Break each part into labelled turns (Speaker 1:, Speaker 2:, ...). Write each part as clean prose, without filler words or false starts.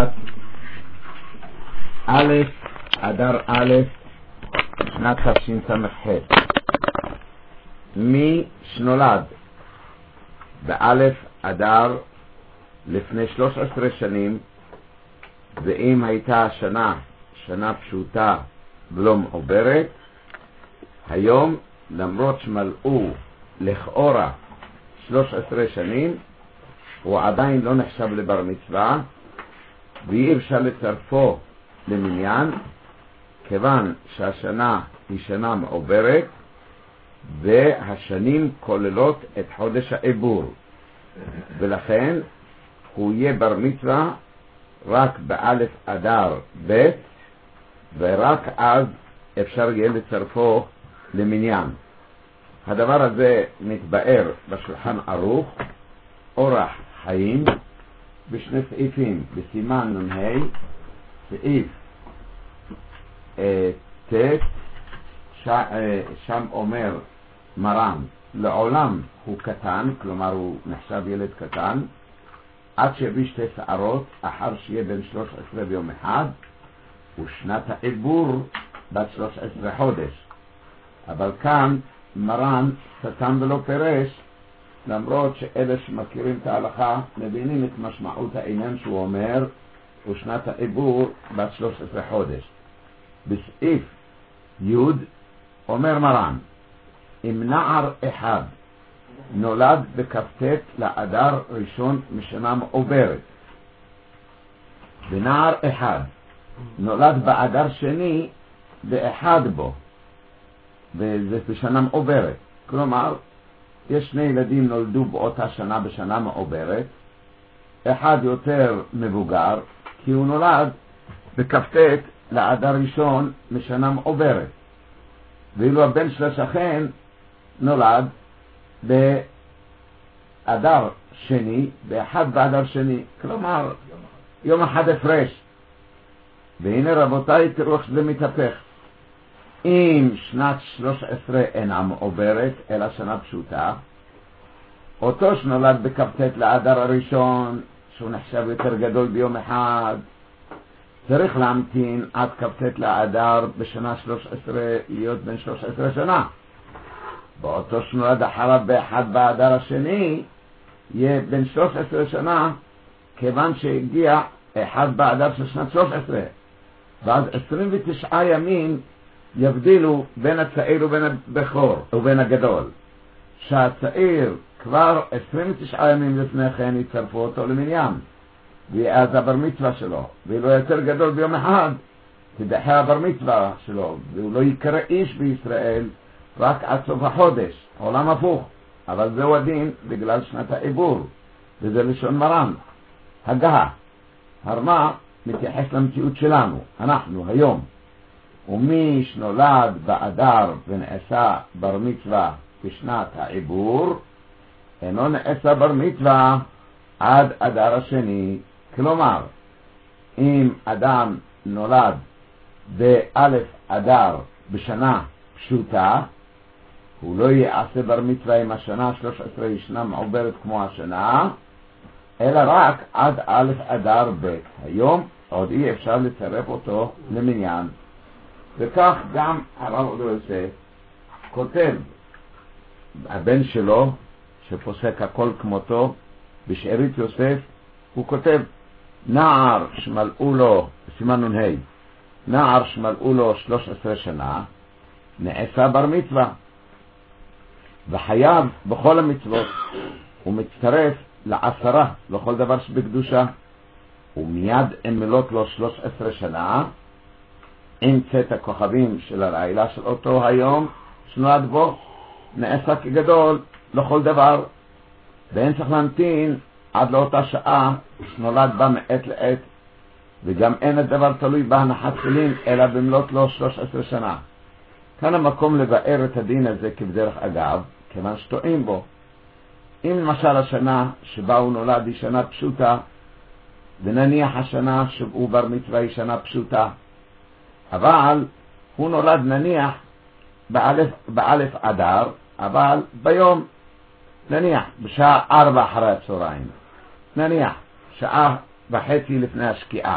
Speaker 1: א' אדר א' שנת תשס"ח. מי שנולד באלף אדר לפני 13 שנים, ואם הייתה שנה פשוטה ולא מעוברת, היום למרות שמלאו לכאורה 13 שנים הוא עדיין לא נחשב לבר מצווה, ואי אפשר לצרפו למניין, כיוון שהשנה היא שנה מעוברת והשנים כוללות את חודש העיבור, ולכן הוא יהיה בר מצווה רק באלף אדר ב', ורק אז אפשר יהיה לצרפו למניין. הדבר הזה מתבאר בשולחן ערוך אורח חיים בשני סעיפים, בסימן נ"ה סעיף ט', שם אומר מרן לעולם הוא קטן, כלומר הוא נחשב ילד קטן, עד שיביא 2 שערות אחר שיהיה בן 13 ביום אחד, ושנת העיבור בת 13 חודש. אבל כאן מרן סתם ולא פירש, למרות שאלה שמכירים את ההלכה מבינים את משמעות העניין שהוא אומר ושנת העיבור בת 13 חודש. בסעיף י' אומר מרן, אם נער אחד נולד בכ"ט לאדר ראשון משנה מעוברת, ונער אחד נולד באדר שני באחד בו, וזה בשנה מעוברת, כלומר יש 2 ילדים נולדו באותה שנה בשנה מעוברת, אחד יותר מבוגר כי הוא נולד בכ"ט לאדר ראשון משנה מעוברת, ואילו הבן של השכן נולד באדר שני, באחד באדר שני, כלומר יום אחד הפרש. והנה רבותיי, תראו איך שזה מתהפך. אם שנת 13 אינה מעוברת אלא שנה פשוטה, אותו שנולד בכ"ט לאדר הראשון שהוא נחשב יותר גדול ביום אחד, צריך להמתין עד כ"ט לאדר בשנה 13 להיות בן 13 שנה. באותו שנולד אחריו באחד באדר השני יהיה בן 13 שנה, כיוון שהגיע אחד באדר של שנת 13, ועד 29 ימים יבדילו בין הצעיר ובין הבכור ובין הגדול. שהצעיר כבר 29 ימים לפני כן יצרפו אותו למניין, ואז הבר מצווה שלו, ואילו יותר גדול ביום אחד תדחה הבר מצווה שלו, והוא לא יקרא איש בישראל רק עד סוף החודש. עולם הפוך, אבל זהו הדין בגלל שנת העיבור, וזה לשון מרן. הגה הרמה מתייחס למציאות שלנו, אנחנו היום. ומי שנולד באדר ונעשה בר מצווה בשנת העיבור, אינו נעשה בר מצווה עד אדר השני. כלומר, אם אדם נולד באלף אדר בשנה פשוטה, הוא לא יעשה בר מצווה אם השנה 13 ישנה מעוברת כמו השנה, אלא רק עד אלף אדר ב'. היום עוד אי אפשר לצרף אותו למניין. וכך גם הרב עובדיה יוסף כותב, הבן שלו שפוסק הכל כמותו בשארית יוסף, הוא כותב נער שמלאו לו, סימן נ"ה, נער שמלאו לו 13 שנה נעשה בר מצווה, וחייב בכל המצוות, הוא מצטרף ל10 לכל דבר שבקדושה, ומיד אם מלאת לו 13 שנה עם צאת הכוכבים של הלילה של אותו היום שנולד בו, נעשה כגדול לכל דבר, ואין צריך להמתין עד לאותה שעה שנולד בה מעת לעת, וגם אין הדבר תלוי בהנחת תפילין אלא במלאת לו 13 שנה. כאן המקום לבאר את הדין הזה כבדרך אגב, כיוון שטועים בו. אם למשל השנה שבה הוא נולד היא שנה פשוטה, ונניח השנה שהוא בר מצווה היא שנה פשוטה, אבל הוא נולד נניח באלף אדר, אבל ביום, נניח בשעה 4 אחרי הצהריים, נניח שעה וחצי לפני השקיעה.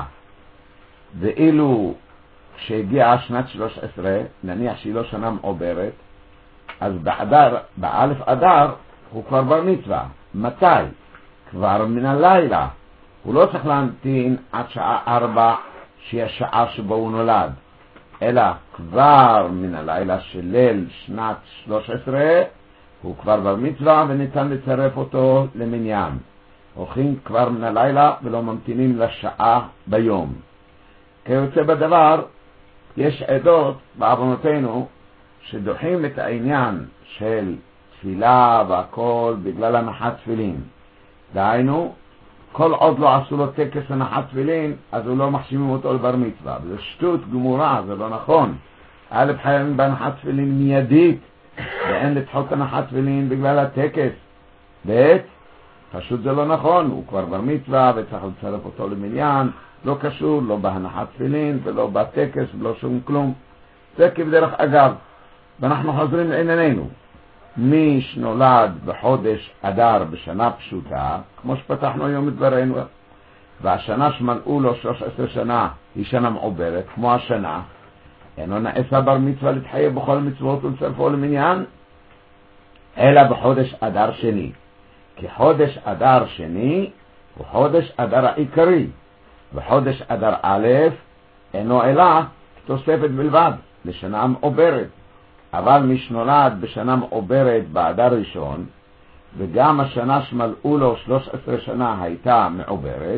Speaker 1: ואילו כשהגיעה שנת 13, נניח שהיא לא שנה מעוברת, אז באלף אדר הוא כבר בר מצווה. מתי? כבר מן הלילה. הוא לא צריך להמתין עד שעה 4 שהיא השעה שבו הוא נולד, אלא כבר מן הלילה של ליל שנת 13 הוא כבר בר מצווה וניתן לצרף אותו למניין. הולכים כבר מן הלילה ולא ממתינים לשעה ביום. כיוצא בדבר, יש עדות בעוונותינו שדוחים את העניין של תפילה והכל בגלל הנחת תפילין. דהיינו, כל עוד לא עשו לו טקס הנחת תפילין, אז הוא לא מחשיבים אותו לבר מצווה. זה שטות גמורה, זה לא נכון. א' חייבים בהנחת תפילין מיידית, ואין לדחות הנחת תפילין בגלל הטקס. ב' פשוט זה לא נכון, הוא כבר בר מצווה וצריך לצרף אותו למניין, לא קשור, לא בהנחת תפילין ולא בטקס ולא שום כלום. זה כבדרך אגב. ואנחנו חוזרים לענייננו. מי שנולד בחודש אדר בשנה פשוטה, כמו שפתחנו היום את דברנו, והשנה שמלאו לו 13 שנה היא שנה מעוברת, כמו השנה, אינו נעשה בר מצווה להתחייב בכל מצוות ולצרפו למניין, אלא בחודש אדר שני. כי חודש אדר שני הוא חודש אדר העיקרי, וחודש אדר א' אינו אלא תוספת בלבד לשנה מעוברת. אבל מי שנולד בשנה מעוברת באדר ראשון, וגם השנה שמלאו לו 13 שנה הייתה מעוברת,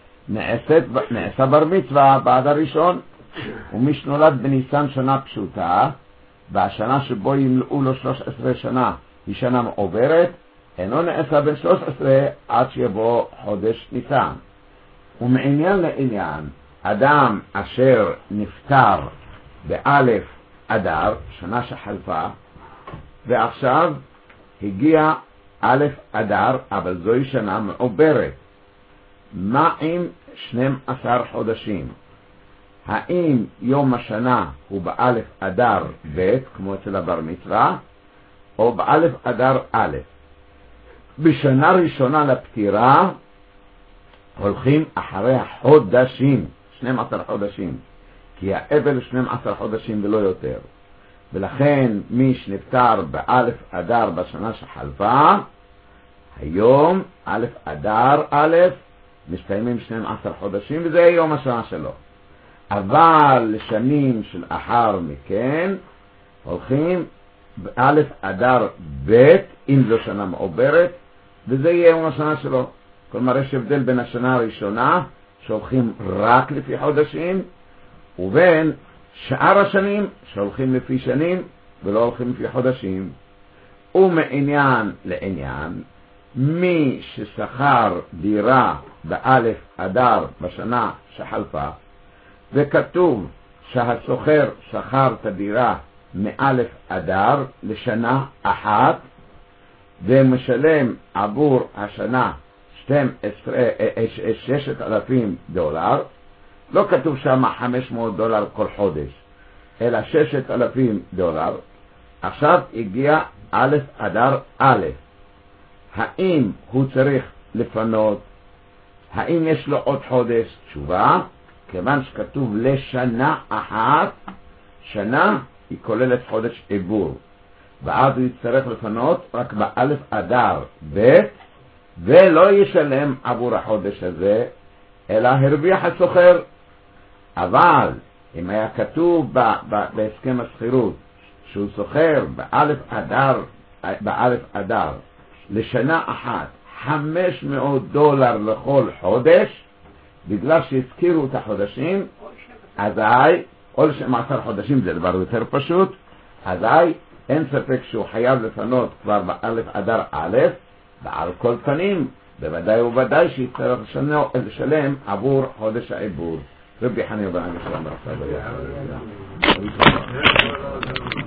Speaker 1: נעשה בר מצווה באדר ראשון. ומי שנולד בניסן שנה פשוטה, והשנה שבו ימלאו לו 13 שנה היא שנה מעוברת, אינו נעשה בן 13 עד שיבוא חודש ניסן. ומעניין לעניין, אדם אשר נפטר באלף אדר, שנה שחלפה, ועכשיו הגיע א' אדר, אבל זוהי שנה מעוברת. מה עם 12 חודשים? האם יום השנה הוא באלף אדר ב' כמו אצל הבר מצווה, או באלף אדר א'? בשנה ראשונה לפטירה הולכים אחרי החודשים, 12 חודשים, כי האבל 12 חודשים ולא יותר. ולכן מי שנפטר באלף אדר בשנה שחלפה, היום אלף אדר א' מסתיימים 12 חודשים, וזה יום השנה שלו. אבל לשנים של אחר מכן הולכים באלף אדר ב' אם זו שנה מעוברת, וזה יהיה יום השנה שלו. כלומר יש הבדל בין השנה הראשונה שהולכים רק לפי חודשים, ובין שאר השנים שהולכים לפי שנים ולא הולכים לפי חודשים. ומעניין לעניין, מי ששכר דירה באלף אדר בשנה שחלפה, וכתוב שהסוחר שכר את הדירה מאלף אדר לשנה אחת, ומשלם עבור השנה 6,000 דולר, לא כתוב שם $500 כל חודש, אלא 6,000 דולר. עכשיו הגיע א' אדר א', האם הוא צריך לפנות? האם יש לו עוד חודש? תשובה, כיוון שכתוב לשנה אחת, שנה היא כוללת חודש עיבור, ואז הוא יצטרך לפנות רק באלף אדר ב', ולא ישלם עבור החודש הזה, אלא הרוויח הסוחר. אבל אם היה כתוב בהסכם השכירות שהוא סוחר באלף אדר לשנה אחת $500 לכל חודש, בגלל שהזכירו את החודשים, אזי, או ל12 חודשים, זה דבר יותר פשוט, אזי אין ספק שהוא חייב לפנות כבר באלף אדר א', ועל כל פנים בוודאי ובוודאי שיצטרך לשלם עבור חודש העיבור. רבי חנינא בן עקשיא אמר